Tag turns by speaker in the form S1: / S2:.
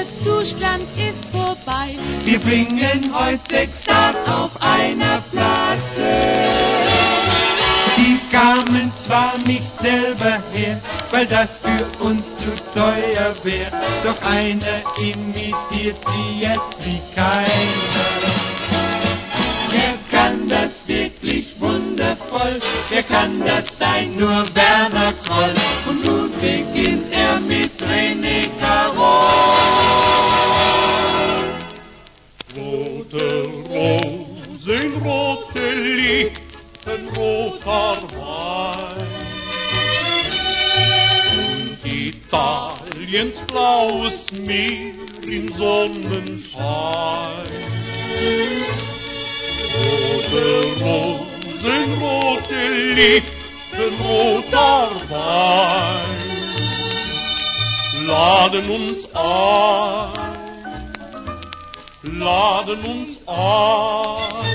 S1: der Zustand ist vorbei.
S2: Wir bringen heute 6 Stars auf einer Platte. Die kamen zwar nicht selber her, weil das für uns zu teuer wäre, doch einer imitiert sie jetzt wie keiner. Wer kann das wirklich wundervoll? Wer kann das sein? Nur Werner Kroll. Und nun beginnt er mit René Carol.
S3: Rote Rosen, rote Lichten, roter Wein. Und Italiens blaues Meer im Sonnenschein. Rote Rosen, rote Lichten, roter Wein laden uns ein, laden uns ein.